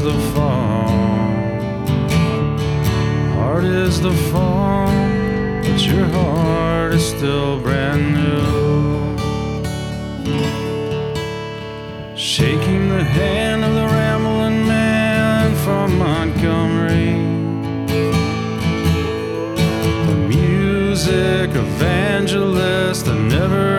the fall. Hard is the fall, but your heart is still brand new. Shaking the hand of the rambling man from Montgomery, the music evangelist that never